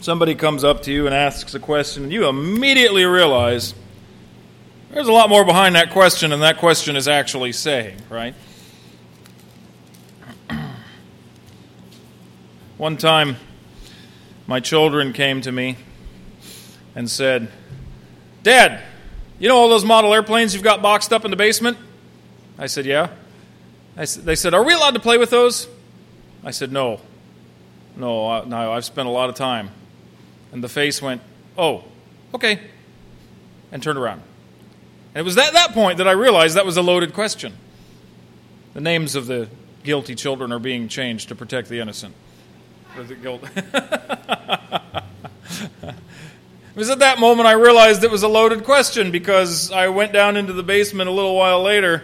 somebody comes up to you and asks a question, and you immediately realize there's a lot more behind that question than that question is actually saying, right? One time, my children came to me and said, "Dad, you know all those model airplanes you've got boxed up in the basement?" I said, "Yeah." They said, "Are we allowed to play with those?" I said, No, I've spent a lot of time." And the face went, "Oh, okay," and turned around. And it was at that point that I realized that was a loaded question. The names of the guilty children are being changed to protect the innocent. Or the guilt. It was at that moment I realized it was a loaded question, because I went down into the basement a little while later,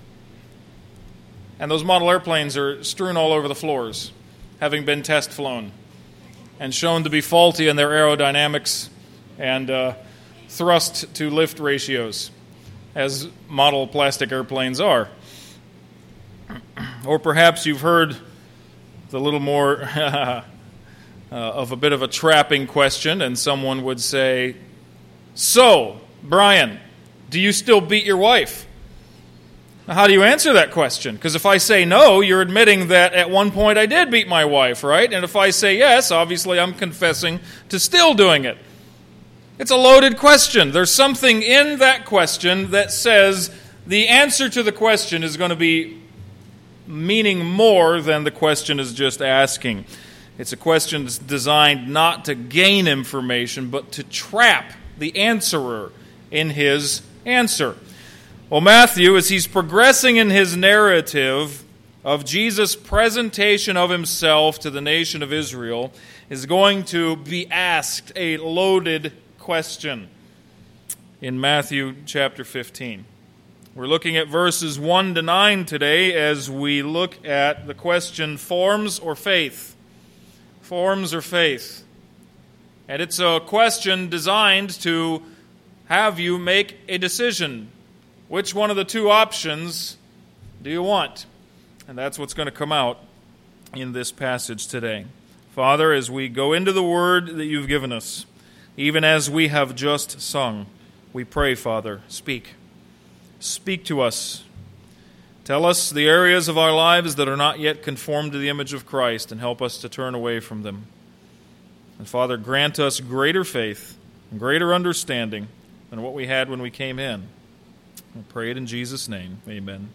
and those model airplanes are strewn all over the floors, having been test flown and shown to be faulty in their aerodynamics and thrust to lift ratios, as model plastic airplanes are. Or perhaps you've heard the little more of a bit of a trapping question, and someone would say, "So, Brian, do you still beat your wife?" Now, how do you answer that question? Because if I say no, you're admitting that at one point I did beat my wife, right? And if I say yes, obviously I'm confessing to still doing it. It's a loaded question. There's something in that question that says the answer to the question is going to be meaning more than the question is just asking. It's a question that's designed not to gain information, but to trap the answerer in his answer. Well, Matthew, as he's progressing in his narrative of Jesus' presentation of himself to the nation of Israel, is going to be asked a loaded question in Matthew chapter 15. We're looking at verses 1 to 9 today as we look at the question, forms or faith? Forms or faith? And it's a question designed to have you make a decision. Which one of the two options do you want? And that's what's going to come out in this passage today. Father, as we go into the word that you've given us, even as we have just sung, we pray, Father, speak. Speak to us. Tell us the areas of our lives that are not yet conformed to the image of Christ, and help us to turn away from them. And Father, grant us greater faith and greater understanding than what we had when we came in. I pray it in Jesus' name. Amen.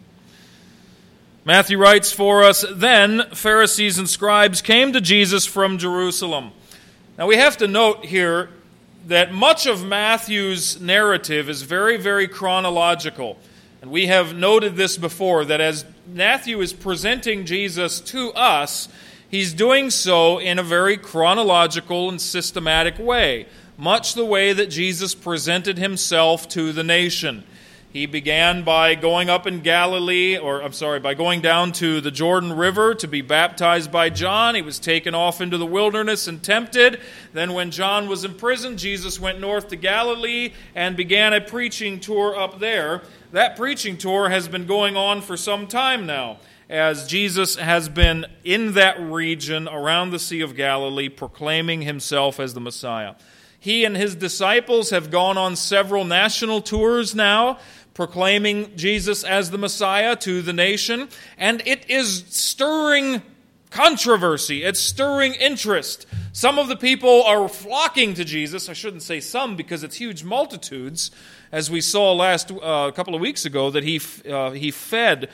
Matthew writes for us, "Then Pharisees and scribes came to Jesus from Jerusalem." Now we have to note here that much of Matthew's narrative is very, very chronological. And we have noted this before, that as Matthew is presenting Jesus to us, he's doing so in a very chronological and systematic way, much the way that Jesus presented himself to the nation. He began by going up in Galilee, by going down to the Jordan River to be baptized by John. He was taken off into the wilderness and tempted. Then when John was in prison, Jesus went north to Galilee and began a preaching tour up there. That preaching tour has been going on for some time now, as Jesus has been in that region around the Sea of Galilee proclaiming himself as the Messiah. He and his disciples have gone on several national tours now, proclaiming Jesus as the Messiah to the nation, and it is stirring controversy. It's stirring interest. Some of the people are flocking to Jesus. I shouldn't say some, because it's huge multitudes, as we saw a couple of weeks ago, that he fed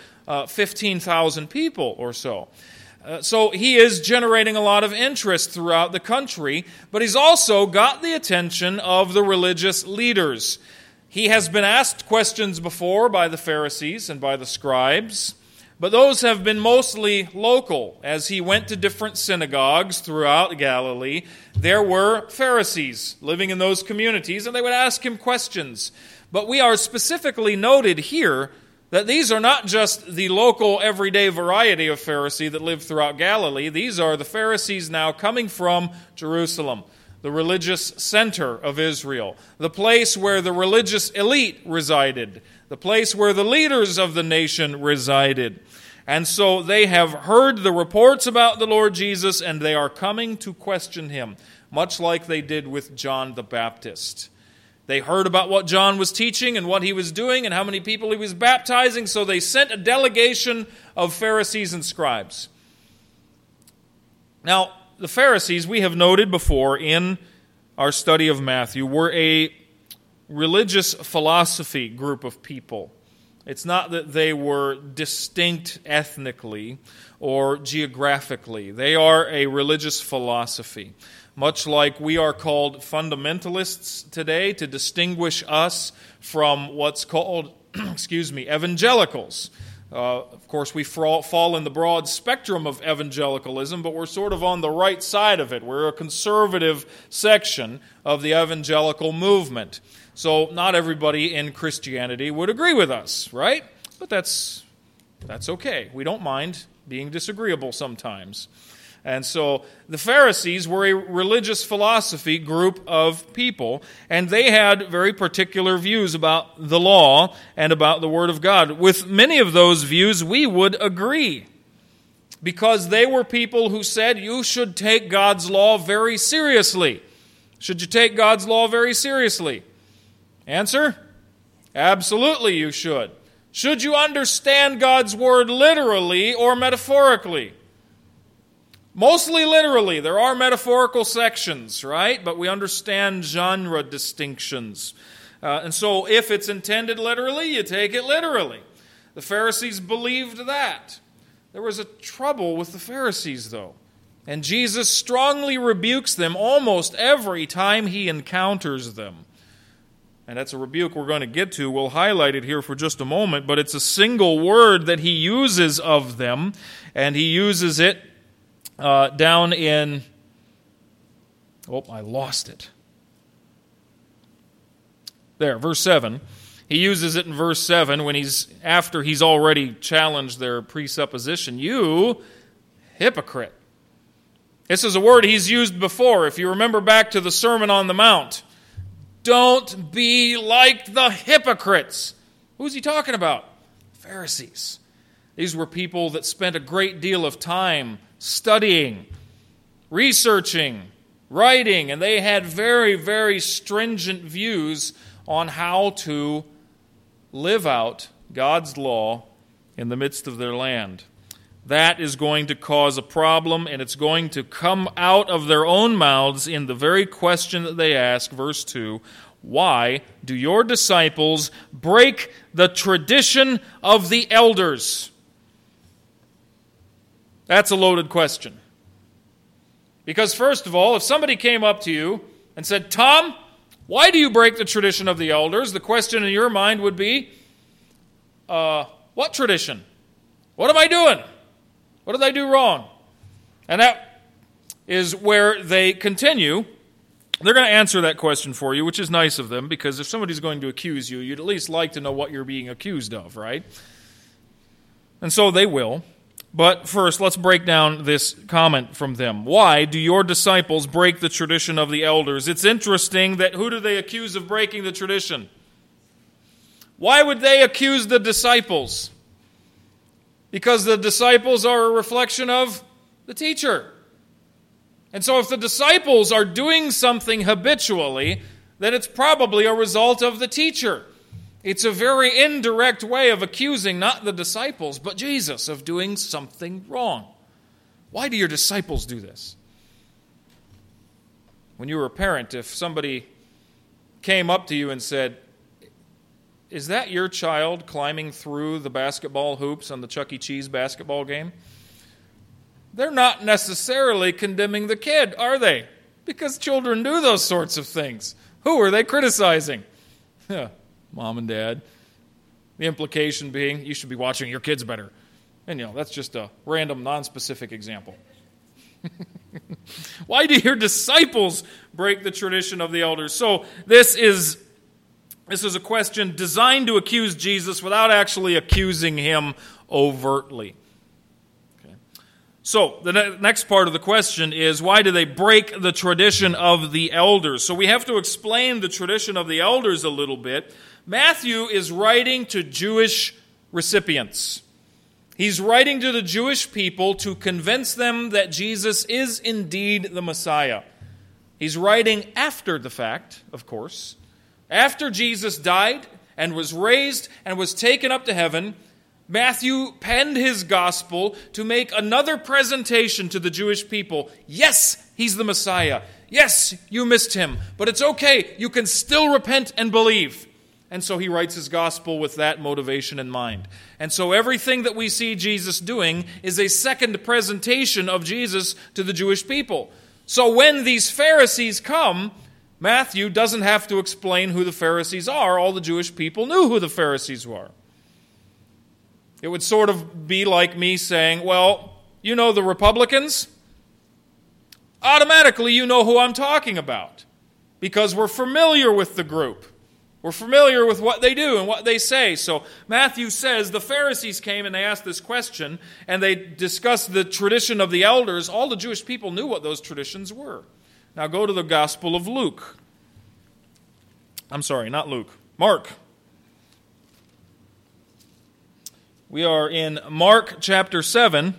15,000 people or so. So he is generating a lot of interest throughout the country, but he's also got the attention of the religious leaders. He has been asked questions before by the Pharisees and by the scribes, but those have been mostly local. As he went to different synagogues throughout Galilee, there were Pharisees living in those communities, and they would ask him questions. But we are specifically noted here that these are not just the local everyday variety of Pharisee that lived throughout Galilee. These are the Pharisees now coming from Jerusalem, the religious center of Israel, the place where the religious elite resided, the place where the leaders of the nation resided. And so they have heard the reports about the Lord Jesus, and they are coming to question him, much like they did with John the Baptist. They heard about what John was teaching and what he was doing and how many people he was baptizing, so they sent a delegation of Pharisees and scribes. Now, the Pharisees, we have noted before in our study of Matthew, were a religious philosophy group of people. It's not that they were distinct ethnically or geographically. They are a religious philosophy, much like we are called fundamentalists today to distinguish us from what's called, evangelicals. Of course, we fall in the broad spectrum of evangelicalism, but we're sort of on the right side of it. We're a conservative section of the evangelical movement. So not everybody in Christianity would agree with us, right? But that's okay. We don't mind being disagreeable sometimes. And so the Pharisees were a religious philosophy group of people, and they had very particular views about the law and about the Word of God. With many of those views, we would agree, because they were people who said you should take God's law very seriously. Should you take God's law very seriously? Answer? Absolutely you should. Should you understand God's Word literally or metaphorically? Mostly literally. There are metaphorical sections, right? But we understand genre distinctions. And so if it's intended literally, you take it literally. The Pharisees believed that. There was a trouble with the Pharisees, though. And Jesus strongly rebukes them almost every time he encounters them. And that's a rebuke we're going to get to. We'll highlight it here for just a moment, but it's a single word that he uses of them, and he uses it down in, I lost it. There, verse 7. He uses it in verse 7 when after he's already challenged their presupposition. You hypocrite. This is a word he's used before. If you remember back to the Sermon on the Mount. Don't be like the hypocrites. Who's he talking about? Pharisees. These were people that spent a great deal of time studying, researching, writing, and they had very, very stringent views on how to live out God's law in the midst of their land. That is going to cause a problem, and it's going to come out of their own mouths in the very question that they ask, verse 2, why do your disciples break the tradition of the elders? That's a loaded question. Because first of all, if somebody came up to you and said, Tom, why do you break the tradition of the elders? The question in your mind would be, what tradition? What am I doing? What did I do wrong? And that is where they continue. They're going to answer that question for you, which is nice of them, because if somebody's going to accuse you, you'd at least like to know what you're being accused of, right? And so they will. But first, let's break down this comment from them. Why do your disciples break the tradition of the elders? It's interesting that who do they accuse of breaking the tradition? Why would they accuse the disciples? Because the disciples are a reflection of the teacher. And so if the disciples are doing something habitually, then it's probably a result of the teacher. It's a very indirect way of accusing not the disciples, but Jesus of doing something wrong. Why do your disciples do this? When you were a parent, if somebody came up to you and said, is that your child climbing through the basketball hoops on the Chuck E. Cheese basketball game? They're not necessarily condemning the kid, are they? Because children do those sorts of things. Who are they criticizing? Mom and dad. The implication being, you should be watching your kids better. And that's just a random, non-specific example. Why do your disciples break the tradition of the elders? So this is a question designed to accuse Jesus without actually accusing him overtly. Okay. So the next part of the question is, why do they break the tradition of the elders? So we have to explain the tradition of the elders a little bit. Matthew is writing to Jewish recipients. He's writing to the Jewish people to convince them that Jesus is indeed the Messiah. He's writing after the fact, of course. After Jesus died and was raised and was taken up to heaven, Matthew penned his gospel to make another presentation to the Jewish people. Yes, he's the Messiah. Yes, you missed him, but it's okay. You can still repent and believe. And so he writes his gospel with that motivation in mind. And so everything that we see Jesus doing is a second presentation of Jesus to the Jewish people. So when these Pharisees come, Matthew doesn't have to explain who the Pharisees are. All the Jewish people knew who the Pharisees were. It would sort of be like me saying, well, you know the Republicans? Automatically you know who I'm talking about because we're familiar with the group. We're familiar with what they do and what they say. So Matthew says the Pharisees came and they asked this question and they discussed the tradition of the elders. All the Jewish people knew what those traditions were. Now go to the Gospel of Luke. I'm sorry, not Luke. Mark. We are in Mark chapter 7.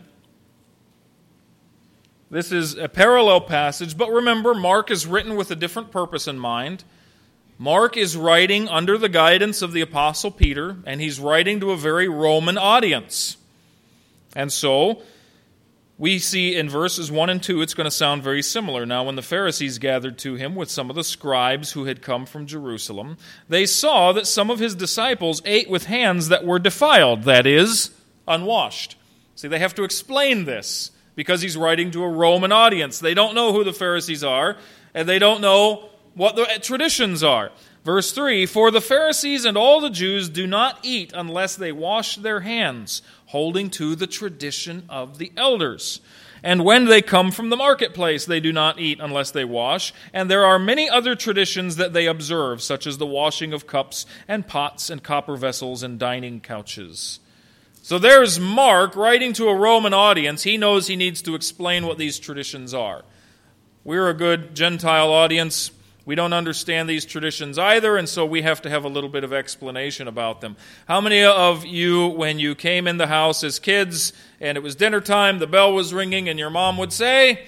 This is a parallel passage, but remember, Mark is written with a different purpose in mind. Mark is writing under the guidance of the Apostle Peter, and he's writing to a very Roman audience. And so, we see in verses 1 and 2, it's going to sound very similar. Now, when the Pharisees gathered to him with some of the scribes who had come from Jerusalem, they saw that some of his disciples ate with hands that were defiled, that is, unwashed. See, they have to explain this because he's writing to a Roman audience. They don't know who the Pharisees are, and they don't know what the traditions are. Verse 3, for the Pharisees and all the Jews do not eat unless they wash their hands, holding to the tradition of the elders. And when they come from the marketplace, they do not eat unless they wash. And there are many other traditions that they observe, such as the washing of cups and pots and copper vessels and dining couches. So there's Mark writing to a Roman audience. He knows he needs to explain what these traditions are. We're a good Gentile audience. We don't understand these traditions either, and so we have to have a little bit of explanation about them. How many of you, when you came in the house as kids and it was dinner time, the bell was ringing, and your mom would say,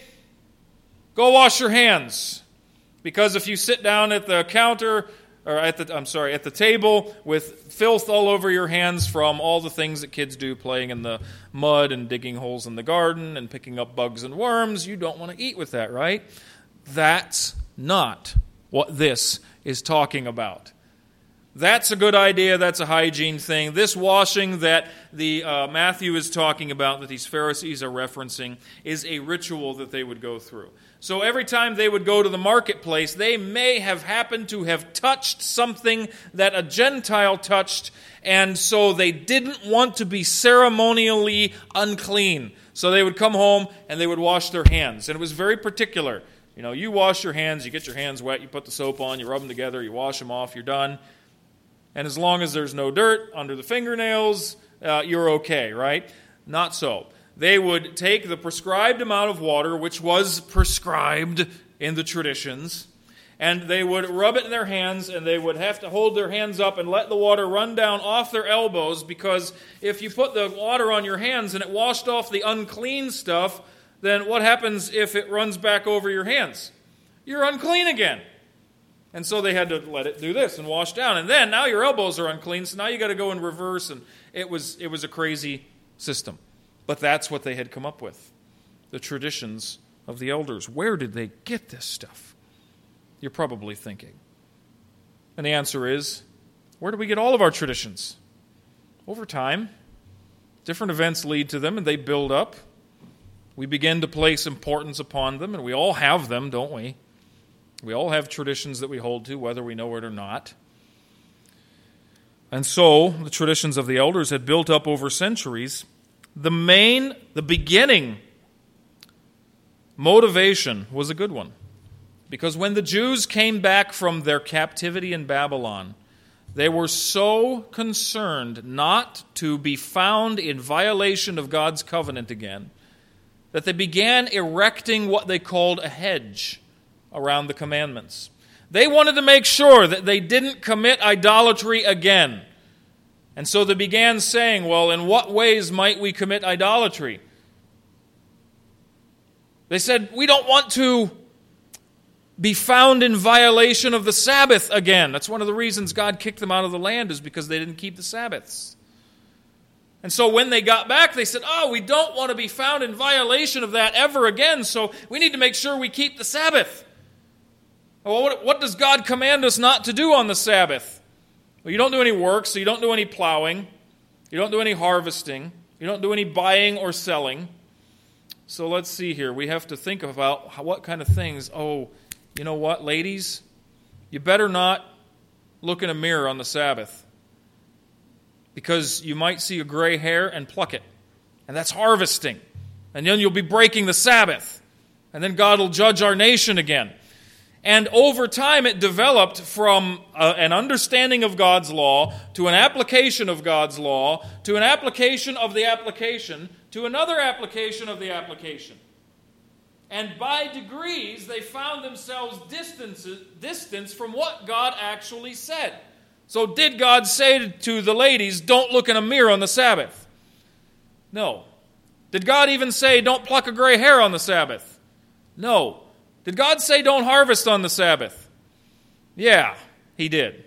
go wash your hands? Because if you sit down at the counter, or at the table with filth all over your hands from all the things that kids do, playing in the mud and digging holes in the garden and picking up bugs and worms, you don't want to eat with that, right? That's not what this is talking about. That's a good idea. That's a hygiene thing. This washing that the Matthew is talking about, that these Pharisees are referencing, is a ritual that they would go through. So every time they would go to the marketplace, they may have happened to have touched something that a Gentile touched, and so they didn't want to be ceremonially unclean. So they would come home and they would wash their hands. And it was very particular. You know, you wash your hands, you get your hands wet, you put the soap on, you rub them together, you wash them off, you're done. And as long as there's no dirt under the fingernails, you're okay, right? Not so. They would take the prescribed amount of water, which was prescribed in the traditions, and they would rub it in their hands, and they would have to hold their hands up and let the water run down off their elbows, because if you put the water on your hands and it washed off the unclean stuff, then what happens if it runs back over your hands? You're unclean again. And so they had to let it do this and wash down. And then now your elbows are unclean, so now you got to go in reverse. And it was a crazy system. But that's what they had come up with. The traditions of the elders. Where did they get this stuff? You're probably thinking. And the answer is, where do we get all of our traditions? Over time, different events lead to them and they build up. We begin to place importance upon them, and we all have them, don't we? We all have traditions that we hold to, whether we know it or not. And so, the traditions of the elders had built up over centuries. The beginning motivation was a good one. Because when the Jews came back from their captivity in Babylon, they were so concerned not to be found in violation of God's covenant again, that they began erecting what they called a hedge around the commandments. They wanted to make sure that they didn't commit idolatry again. And so they began saying, well, in what ways might we commit idolatry? They said, we don't want to be found in violation of the Sabbath again. That's one of the reasons God kicked them out of the land, is because they didn't keep the Sabbaths. And so when they got back, they said, we don't want to be found in violation of that ever again, so we need to make sure we keep the Sabbath. Well, what does God command us not to do on the Sabbath? Well, you don't do any work, so you don't do any plowing. You don't do any harvesting. You don't do any buying or selling. So let's see here. We have to think about what kind of things. Oh, you know what, ladies? You better not look in a mirror on the Sabbath, because you might see a gray hair and pluck it. And that's harvesting. And then you'll be breaking the Sabbath. And then God will judge our nation again. And over time it developed from an understanding of God's law to an application of God's law to an application of the application to another application of the application. And by degrees they found themselves distanced from what God actually said. So did God say to the ladies, don't look in a mirror on the Sabbath? No. Did God even say, don't pluck a gray hair on the Sabbath? No. Did God say don't harvest on the Sabbath? Yeah, He did.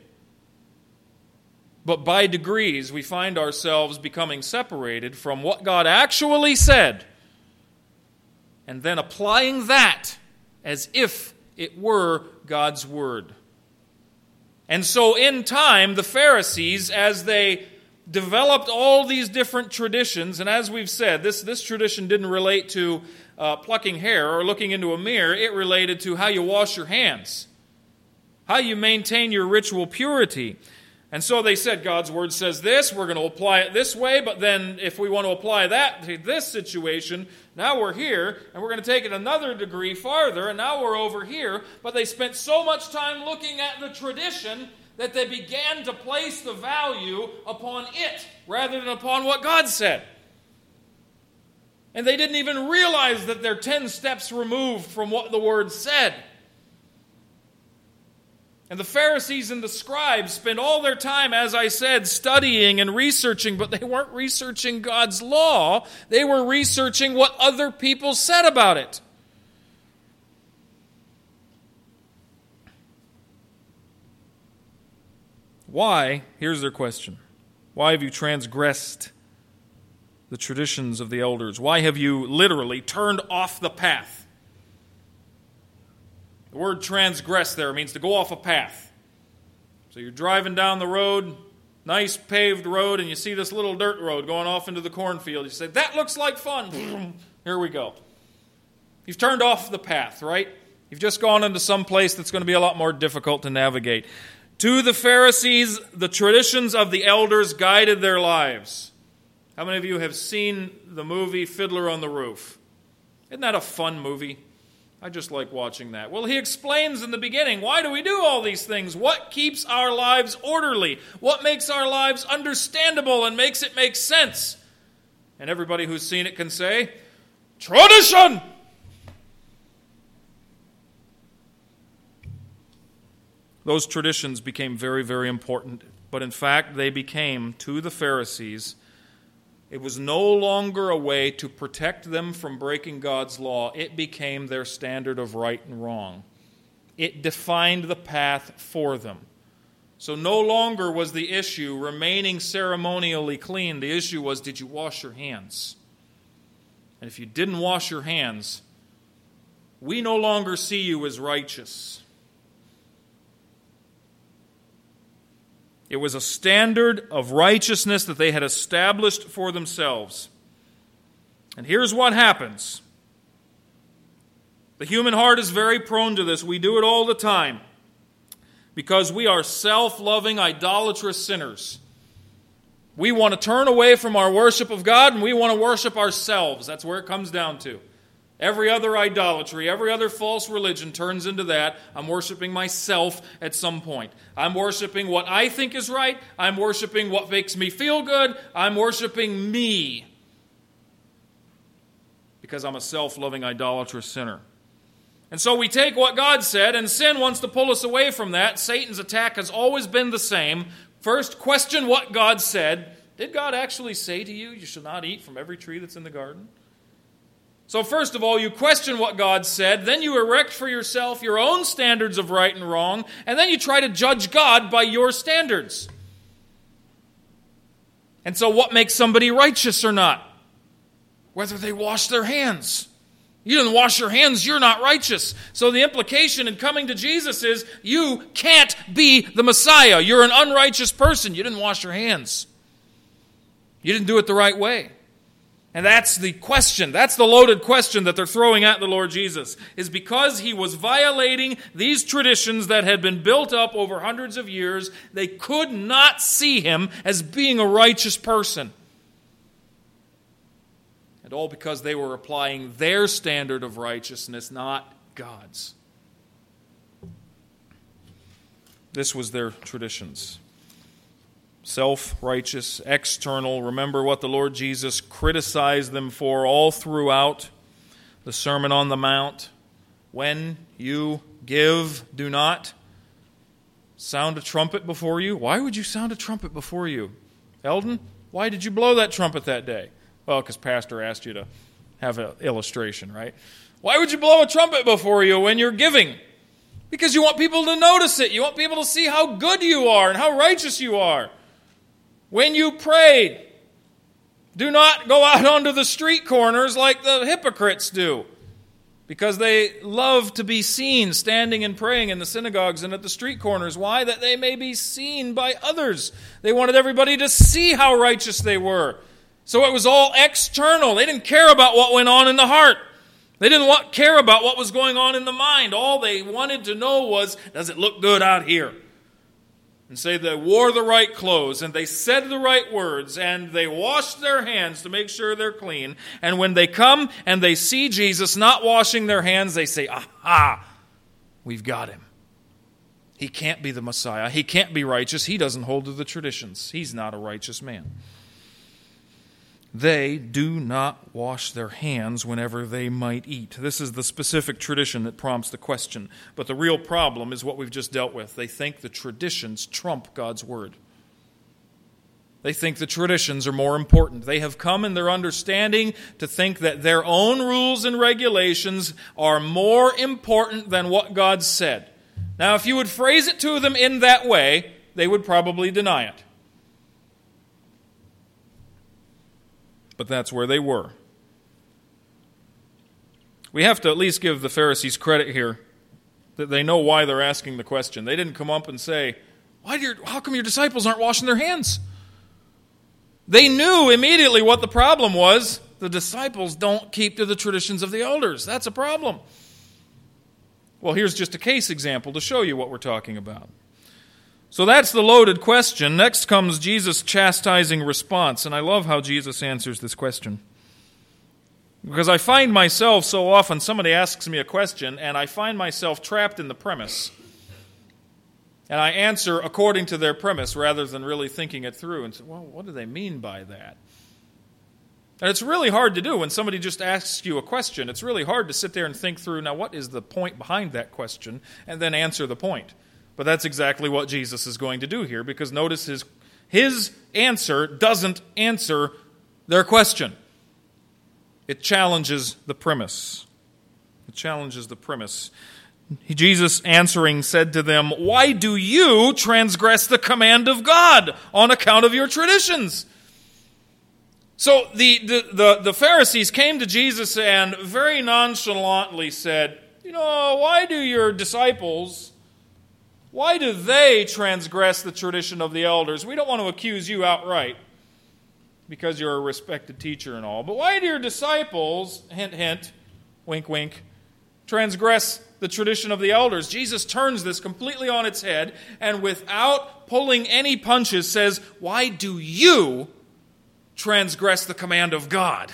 But by degrees, we find ourselves becoming separated from what God actually said, and then applying that as if it were God's Word. And so in time, the Pharisees, as they developed all these different traditions, and as we've said, this tradition didn't relate to plucking hair or looking into a mirror. It related to how you wash your hands, how you maintain your ritual purity. And so they said, God's Word says this, we're going to apply it this way, but then if we want to apply that to this situation, now we're here, and we're going to take it another degree farther, and now we're over here. But they spent so much time looking at the tradition that they began to place the value upon it rather than upon what God said. And they didn't even realize that they're 10 steps removed from what the Word said. And the Pharisees and the scribes spent all their time, as I said, studying and researching, but they weren't researching God's law. They were researching what other people said about it. Why? Here's their question. Why have you transgressed the traditions of the elders? Why have you literally turned off the path? The word transgress there means to go off a path. So you're driving down the road, nice paved road, and you see this little dirt road going off into the cornfield. You say, that looks like fun. Here we go. You've turned off the path, right? You've just gone into some place that's going to be a lot more difficult to navigate. To the Pharisees, the traditions of the elders guided their lives. How many of you have seen the movie Fiddler on the Roof? Isn't that a fun movie? I just like watching that. Well, he explains in the beginning, why do we do all these things? What keeps our lives orderly? What makes our lives understandable and makes it make sense? And everybody who's seen it can say, tradition! Those traditions became very, very important. But in fact, they became, to the Pharisees, it was no longer a way to protect them from breaking God's law. It became their standard of right and wrong. It defined the path for them. So no longer was the issue remaining ceremonially clean. The issue was, did you wash your hands? And if you didn't wash your hands, we no longer see you as righteous. It was a standard of righteousness that they had established for themselves. And here's what happens. The human heart is very prone to this. We do it all the time because we are self-loving, idolatrous sinners. We want to turn away from our worship of God and we want to worship ourselves. That's where it comes down to. Every other idolatry, every other false religion turns into that. I'm worshiping myself at some point. I'm worshiping what I think is right. I'm worshiping what makes me feel good. I'm worshiping me because I'm a self-loving, idolatrous sinner. And so we take what God said, and sin wants to pull us away from that. Satan's attack has always been the same First, question what God said. Did God actually say to you, you shall not eat from every tree that's in the garden? So first of all, you question what God said, then you erect for yourself your own standards of right and wrong, and then you try to judge God by your standards. And so what makes somebody righteous or not? Whether they wash their hands. You didn't wash your hands, you're not righteous. So the implication in coming to Jesus is you can't be the Messiah. You're an unrighteous person. You didn't wash your hands. You didn't do it the right way. And that's the question. That's the loaded question that they're throwing at the Lord Jesus. Is because he was violating these traditions that had been built up over hundreds of years, they could not see him as being a righteous person. And all because they were applying their standard of righteousness, not God's. This was their traditions. Self-righteous, external. Remember what the Lord Jesus criticized them for all throughout the Sermon on the Mount. When you give, do not sound a trumpet before you. Why would you sound a trumpet before you? Eldon, why did you blow that trumpet that day? Well, because Pastor asked you to have an illustration, right? Why would you blow a trumpet before you when you're giving? Because you want people to notice it. You want people to see how good you are and how righteous you are. When you pray, do not go out onto the street corners like the hypocrites do, because they love to be seen standing and praying in the synagogues and at the street corners. Why? That they may be seen by others. They wanted everybody to see how righteous they were. So it was all external. They didn't care about what went on in the heart. They didn't care about what was going on in the mind. All they wanted to know was, does it look good out here? And say they wore the right clothes, and they said the right words, and they washed their hands to make sure they're clean. And when they come and they see Jesus not washing their hands, they say, aha, we've got him. He can't be the Messiah. He can't be righteous. He doesn't hold to the traditions. He's not a righteous man. They do not wash their hands whenever they might eat. This is the specific tradition that prompts the question. But the real problem is what we've just dealt with. They think the traditions trump God's word. They think the traditions are more important. They have come in their understanding to think that their own rules and regulations are more important than what God said. Now, if you would phrase it to them in that way, they would probably deny it. But that's where they were. We have to at least give the Pharisees credit here that they know why they're asking the question. They didn't come up and say, how come your disciples aren't washing their hands? They knew immediately what the problem was. The disciples don't keep to the traditions of the elders. That's a problem. Well, here's just a case example to show you what we're talking about. So that's the loaded question. Next comes Jesus' chastising response, and I love how Jesus answers this question. Because I find myself so often, somebody asks me a question, and I find myself trapped in the premise. And I answer according to their premise rather than really thinking it through and say, well, what do they mean by that? And it's really hard to do when somebody just asks you a question. It's really hard to sit there and think through, now what is the point behind that question, and then answer the point. But that's exactly what Jesus is going to do here, because notice his answer doesn't answer their question. It challenges the premise. It challenges the premise. Jesus answering said to them, why do you transgress the command of God on account of your traditions? So the Pharisees came to Jesus and very nonchalantly said, why do they transgress the tradition of the elders? We don't want to accuse you outright because you're a respected teacher and all. But why do your disciples, hint, hint, wink, wink, transgress the tradition of the elders? Jesus turns this completely on its head and without pulling any punches says, why do you transgress the command of God?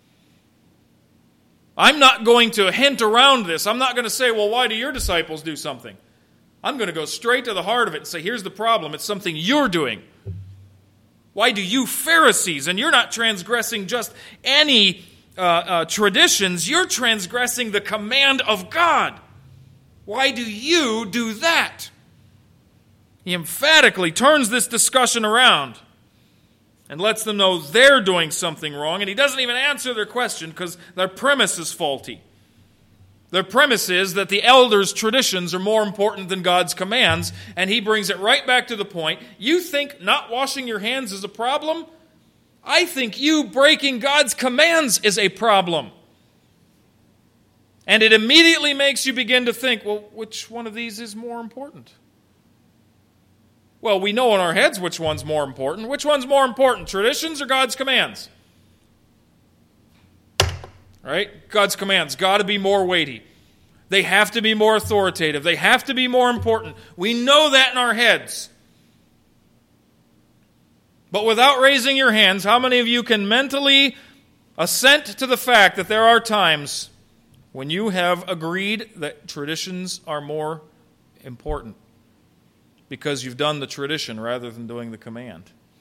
I'm not going to hint around this. I'm not going to say, well, why do your disciples do something? I'm going to go straight to the heart of it and say, here's the problem. It's something you're doing. Why do you Pharisees, and you're not transgressing just any traditions, you're transgressing the command of God. Why do you do that? He emphatically turns this discussion around and lets them know they're doing something wrong, and he doesn't even answer their question because their premise is faulty. Their premise is that the elders' traditions are more important than God's commands, and he brings it right back to the point. You think not washing your hands is a problem? I think you breaking God's commands is a problem. And it immediately makes you begin to think, well, which one of these is more important? Well, we know in our heads which one's more important. Which one's more important, traditions or God's commands? Right? God's commands got to be more weighty. They have to be more authoritative. They have to be more important. We know that in our heads. But without raising your hands, how many of you can mentally assent to the fact that there are times when you have agreed that traditions are more important because you've done the tradition rather than doing the command?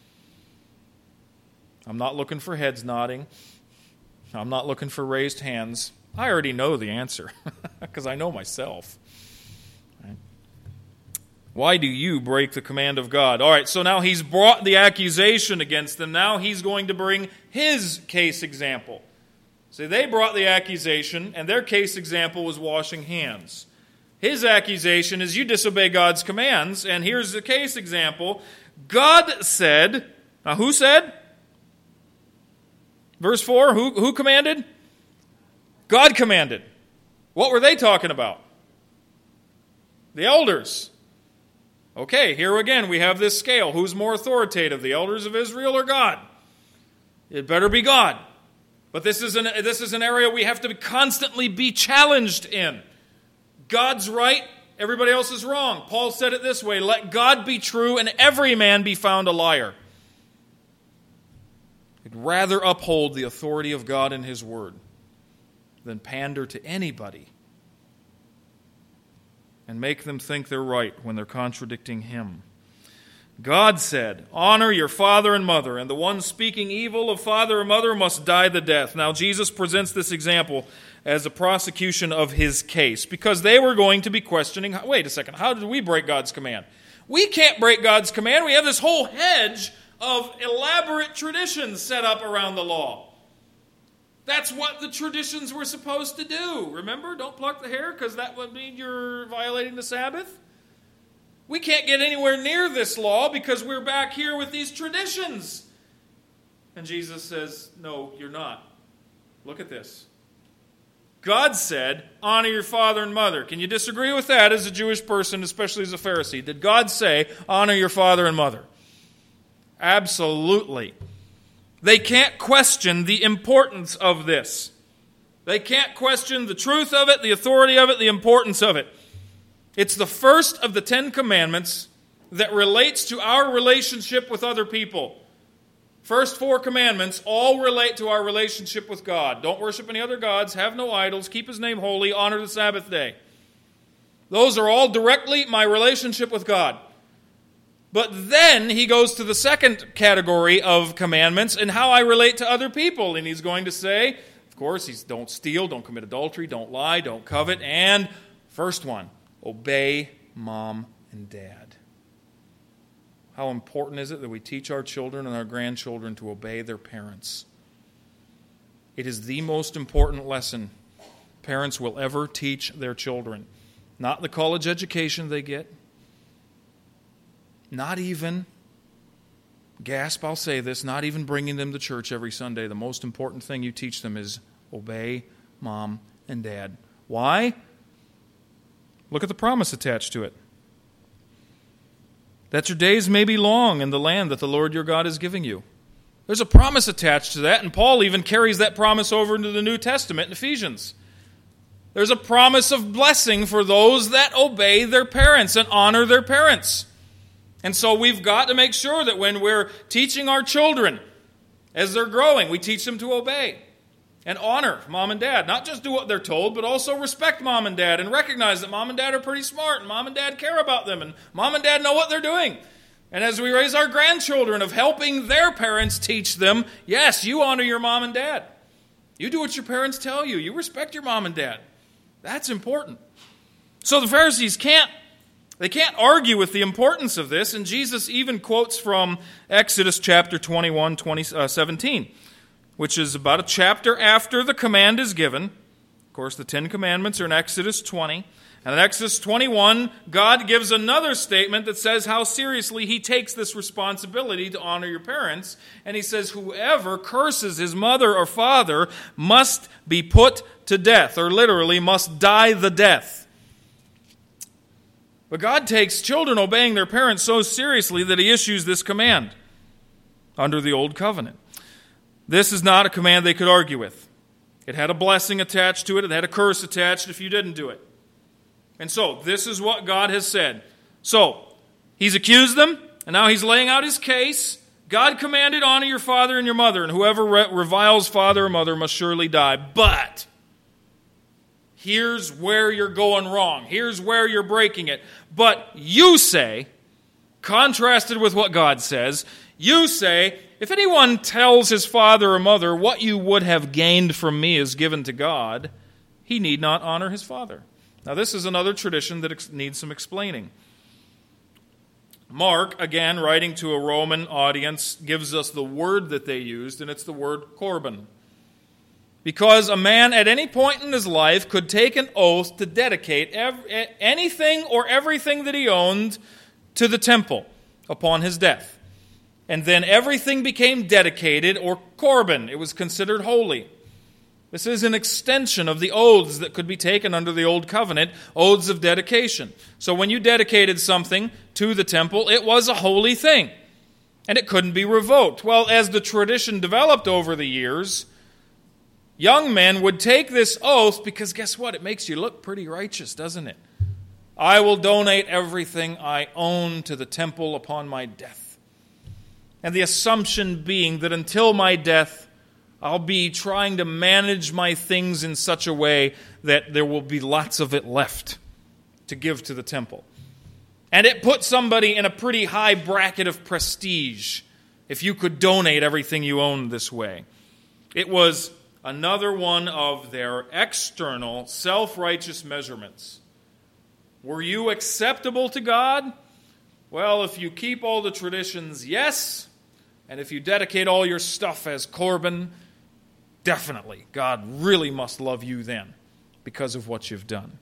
I'm not looking for heads nodding. I'm not looking for raised hands. I already know the answer because I know myself. Right? Why do you break the command of God? All right, so now he's brought the accusation against them. Now he's going to bring his case example. See, they brought the accusation, and their case example was washing hands. His accusation is you disobey God's commands, and here's the case example. God said, now who said? Verse 4, who commanded? God commanded. What were they talking about? The elders. Okay, here again we have this scale. Who's more authoritative, the elders of Israel or God? It better be God. But this is an area we have to constantly be challenged in. God's right, everybody else is wrong. Paul said it this way, let God be true and every man be found a liar. I'd rather uphold the authority of God and His Word than pander to anybody and make them think they're right when they're contradicting Him. God said, honor your father and mother, and the one speaking evil of father or mother must die the death. Now Jesus presents this example as a prosecution of his case because they were going to be questioning, wait a second, how did we break God's command? We can't break God's command. We have this whole hedge of elaborate traditions set up around the law. That's what the traditions were supposed to do. Remember, don't pluck the hair because that would mean you're violating the Sabbath. We can't get anywhere near this law because we're back here with these traditions. And Jesus says, no, you're not. Look at this. God said, honor your father and mother. Can you disagree with that as a Jewish person, especially as a Pharisee? Did God say, honor your father and mother? Absolutely. They can't question the importance of this. They can't question the truth of it, the authority of it, the importance of it. It's the first of the 10 commandments that relates to our relationship with other people. First 4 commandments all relate to our relationship with God. Don't worship any other gods, have no idols, keep His name holy, honor the Sabbath day. Those are all directly my relationship with God. But then he goes to the second category of commandments and how I relate to other people. And he's going to say, of course, don't steal, don't commit adultery, don't lie, don't covet. And first one, obey mom and dad. How important is it that we teach our children and our grandchildren to obey their parents? It is the most important lesson parents will ever teach their children. Not the college education they get. Not even, gasp, I'll say this, not even bringing them to church every Sunday. The most important thing you teach them is obey mom and dad. Why? Look at the promise attached to it. That your days may be long in the land that the Lord your God is giving you. There's a promise attached to that, and Paul even carries that promise over into the New Testament in Ephesians. There's a promise of blessing for those that obey their parents and honor their parents. And so we've got to make sure that when we're teaching our children, as they're growing, we teach them to obey and honor mom and dad. Not just do what they're told, but also respect mom and dad and recognize that mom and dad are pretty smart and mom and dad care about them and mom and dad know what they're doing. And as we raise our grandchildren of helping their parents teach them, yes, you honor your mom and dad. You do what your parents tell you. You respect your mom and dad. That's important. So the Pharisees can't They can't argue with the importance of this, and Jesus even quotes from Exodus chapter 21, 17, which is about a chapter after the command is given. Of course, the Ten Commandments are in Exodus 20. And in Exodus 21, God gives another statement that says how seriously He takes this responsibility to honor your parents. And He says, whoever curses his mother or father must be put to death, or literally must die the death. But God takes children obeying their parents so seriously that He issues this command under the Old Covenant. This is not a command they could argue with. It had a blessing attached to it. It had a curse attached if you didn't do it. And so, this is what God has said. So, He's accused them, and now He's laying out His case. God commanded, honor your father and your mother, and whoever reviles father or mother must surely die. But here's where you're going wrong. Here's where you're breaking it. But you say, contrasted with what God says, you say, if anyone tells his father or mother, what you would have gained from me is given to God, he need not honor his father. Now, this is another tradition that needs some explaining. Mark, again, writing to a Roman audience, gives us the word that they used, and it's the word korban. Because a man at any point in his life could take an oath to dedicate anything or everything that he owned to the temple upon his death. And then everything became dedicated, or korban. It was considered holy. This is an extension of the oaths that could be taken under the Old Covenant, oaths of dedication. So when you dedicated something to the temple, it was a holy thing, and it couldn't be revoked. Well, as the tradition developed over the years, young men would take this oath because guess what? It makes you look pretty righteous, doesn't it? I will donate everything I own to the temple upon my death. And the assumption being that until my death, I'll be trying to manage my things in such a way that there will be lots of it left to give to the temple. And it put somebody in a pretty high bracket of prestige if you could donate everything you owned this way. It was another one of their external, self-righteous measurements. Were you acceptable to God? Well, if you keep all the traditions, yes. And if you dedicate all your stuff as korban, definitely, God really must love you then because of what you've done.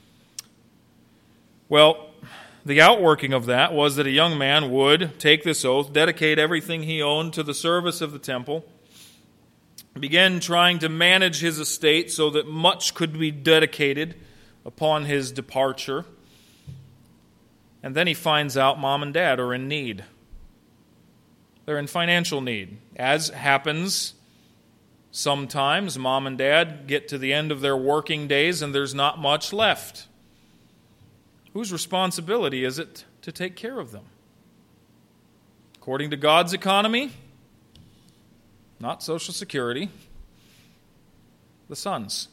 Well, the outworking of that was that a young man would take this oath, dedicate everything he owned to the service of the temple, begin trying to manage his estate so that much could be dedicated upon his departure. And then he finds out mom and dad are in need. They're in financial need. As happens sometimes, mom and dad get to the end of their working days and there's not much left. Whose responsibility is it to take care of them? According to God's economy, not Social Security, the sons.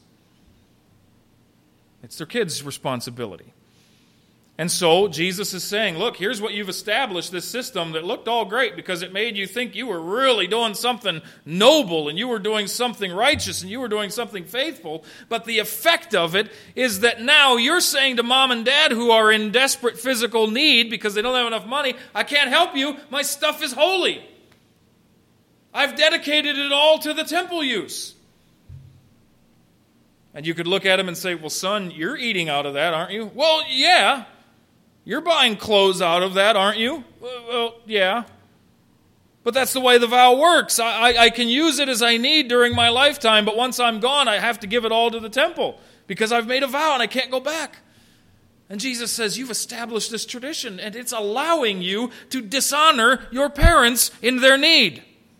It's their kids' responsibility. And so Jesus is saying, look, here's what you've established, this system that looked all great because it made you think you were really doing something noble and you were doing something righteous and you were doing something faithful. But the effect of it is that now you're saying to mom and dad who are in desperate physical need because they don't have enough money, I can't help you, my stuff is holy. I've dedicated it all to the temple use. And you could look at him and say, well, son, you're eating out of that, aren't you? Well, yeah. You're buying clothes out of that, aren't you? Well, yeah. But that's the way the vow works. I can use it as I need during my lifetime, but once I'm gone, I have to give it all to the temple because I've made a vow and I can't go back. And Jesus says, you've established this tradition, and it's allowing you to dishonor your parents in their need.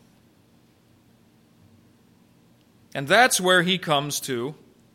And that's where he comes to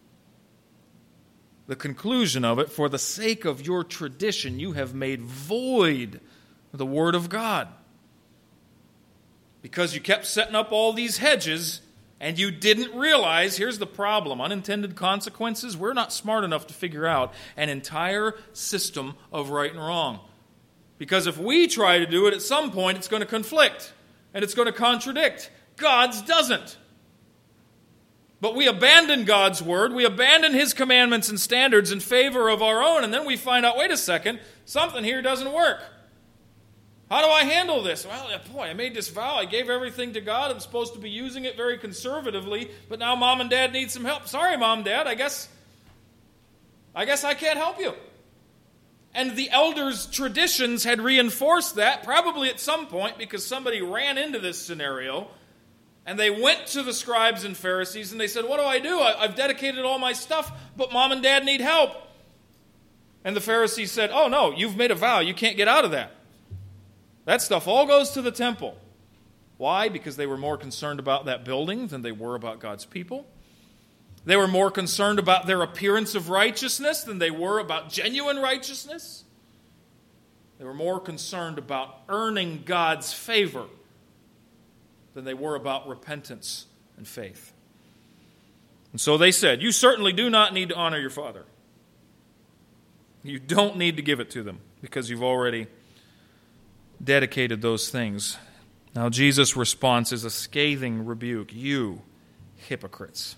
the conclusion of it. For the sake of your tradition, you have made void the word of God. Because you kept setting up all these hedges, and you didn't realize, here's the problem, unintended consequences. We're not smart enough to figure out an entire system of right and wrong. Because if we try to do it, at some point it's going to conflict, and it's going to contradict. God's doesn't. But we abandon God's word, we abandon his commandments and standards in favor of our own, and then we find out, wait a second, something here doesn't work. How do I handle this? Well, boy, I made this vow. I gave everything to God. I'm supposed to be using it very conservatively, but now Mom and Dad need some help. Sorry, Mom and Dad, I guess I can't help you. And the elders' traditions had reinforced that, probably at some point, because somebody ran into this scenario, and they went to the scribes and Pharisees, and they said, what do I do? I've dedicated all my stuff, but Mom and Dad need help. And the Pharisees said, oh no, you've made a vow. You can't get out of that. That stuff all goes to the temple. Why? Because they were more concerned about that building than they were about God's people. They were more concerned about their appearance of righteousness than they were about genuine righteousness. They were more concerned about earning God's favor than they were about repentance and faith. And so they said, you certainly do not need to honor your father. You don't need to give it to them because you've already dedicated those things. Now Jesus' response is a scathing rebuke. You hypocrites.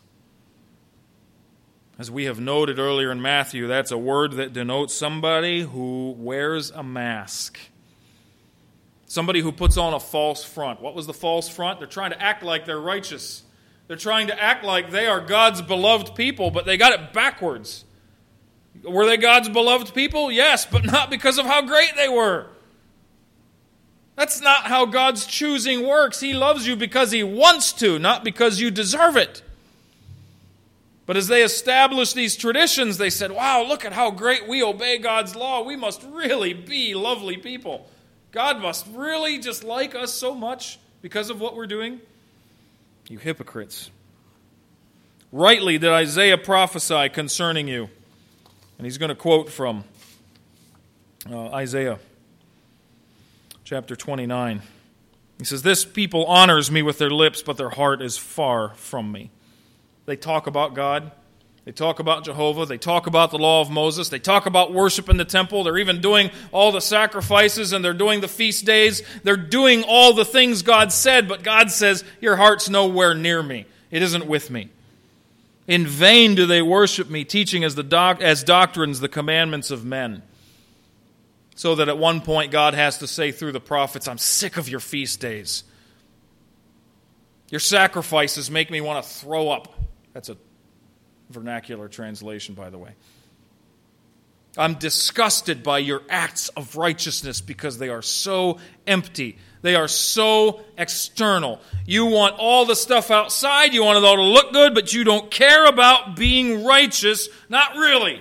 As we have noted earlier in Matthew, that's a word that denotes somebody who wears a mask. Somebody who puts on a false front. What was the false front? They're trying to act like they're righteous. They're trying to act like they are God's beloved people, but they got it backwards. Were they God's beloved people? Yes, but not because of how great they were. That's not how God's choosing works. He loves you because He wants to, not because you deserve it. But as they established these traditions, they said, wow, look at how great we obey God's law. We must really be lovely people. God must really just like us so much because of what we're doing. You hypocrites. Rightly did Isaiah prophesy concerning you. And he's going to quote from Isaiah chapter 29. He says, this people honors me with their lips, but their heart is far from me. They talk about God. They talk about Jehovah. They talk about the law of Moses. They talk about worship in the temple. They're even doing all the sacrifices, and they're doing the feast days. They're doing all the things God said, but God says, your heart's nowhere near me. It isn't with me. In vain do they worship me, teaching as doctrines the commandments of men. So that at one point God has to say through the prophets, I'm sick of your feast days. Your sacrifices make me want to throw up. That's a vernacular translation, by the way. I'm disgusted by your acts of righteousness because they are so empty. They are so external. You want all the stuff outside. You want it all to look good, but you don't care about being righteous. Not really.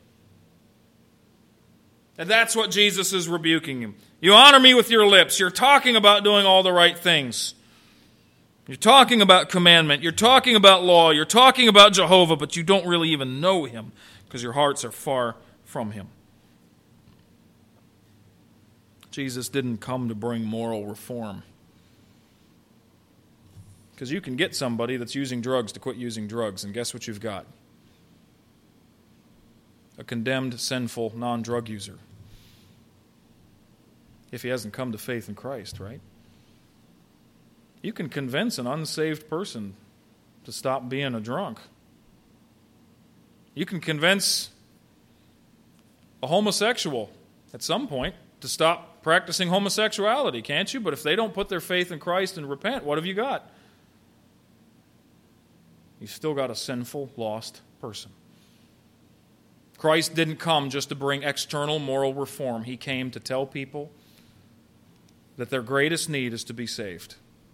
And that's what Jesus is rebuking him. You honor me with your lips. You're talking about doing all the right things. You're talking about commandment. You're talking about law. You're talking about Jehovah, but you don't really even know him because your hearts are far from him. Jesus didn't come to bring moral reform. Because you can get somebody that's using drugs to quit using drugs, and guess what you've got? A condemned, sinful, non-drug user. If he hasn't come to faith in Christ, right? You can convince an unsaved person to stop being a drunk. You can convince a homosexual at some point to stop practicing homosexuality, can't you? But if they don't put their faith in Christ and repent, what have you got? You've still got a sinful, lost person. Christ didn't come just to bring external moral reform. He came to tell people that their greatest need is to be saved.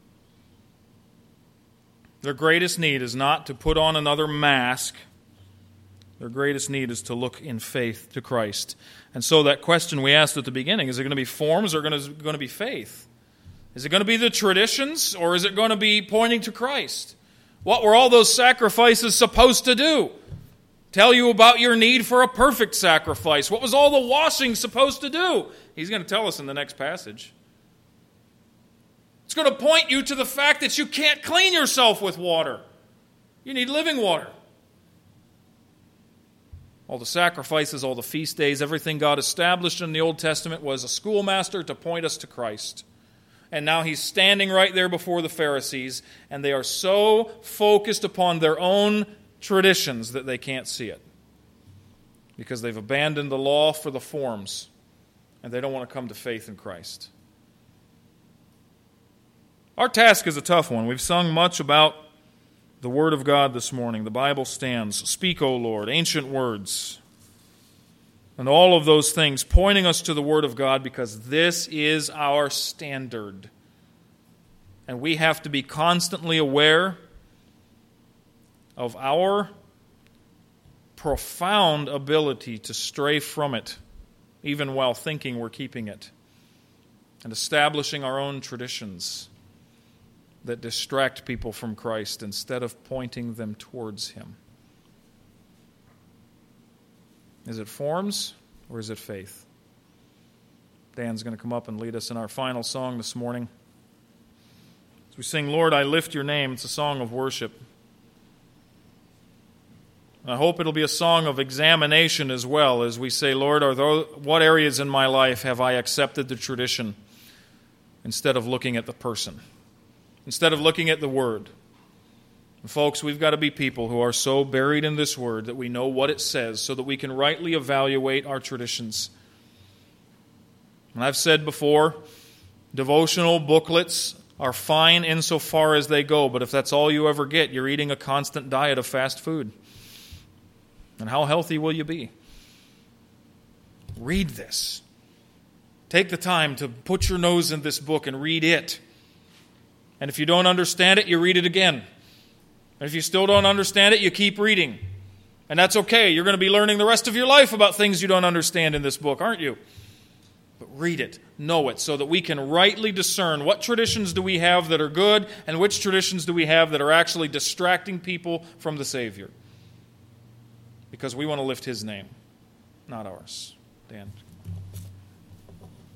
Their greatest need is not to put on another mask. Their greatest need is to look in faith to Christ. And so that question we asked at the beginning, is it going to be forms or is it going to be faith? Is it going to be the traditions or is it going to be pointing to Christ? What were all those sacrifices supposed to do? Tell you about your need for a perfect sacrifice. What was all the washing supposed to do? He's going to tell us in the next passage. It's going to point you to the fact that you can't clean yourself with water. You need living water. All the sacrifices, all the feast days, everything God established in the Old Testament was a schoolmaster to point us to Christ. and now he's standing right there before the Pharisees, and they are so focused upon their own traditions that they can't see it, because they've abandoned the law for the forms, and they don't want to come to faith in Christ. Our task is a tough one. We've sung much about the Word of God this morning. The Bible stands. Speak, O Lord, ancient words. And all of those things pointing us to the Word of God, because this is our standard. And we have to be constantly aware of our profound ability to stray from it, even while thinking we're keeping it, and establishing our own traditions that distract people from Christ instead of pointing them towards Him. Is it forms or is it faith? Dan's going to come up and lead us in our final song this morning. As we sing, Lord, I Lift Your Name, it's a song of worship. I hope it'll be a song of examination as well, as we say, Lord, what areas in my life have I accepted the tradition instead of looking at the person, instead of looking at the Word? And folks, we've got to be people who are so buried in this Word that we know what it says so that we can rightly evaluate our traditions. And I've said before, devotional booklets are fine insofar as they go, but if that's all you ever get, you're eating a constant diet of fast food. And how healthy will you be? Read this. Take the time to put your nose in this book and read it. And if you don't understand it, you read it again. And if you still don't understand it, you keep reading. And that's okay. You're going to be learning the rest of your life about things you don't understand in this book, aren't you? But read it, know it, so that we can rightly discern what traditions do we have that are good and which traditions do we have that are actually distracting people from the Savior. Because we want to lift His name, not ours. Dan.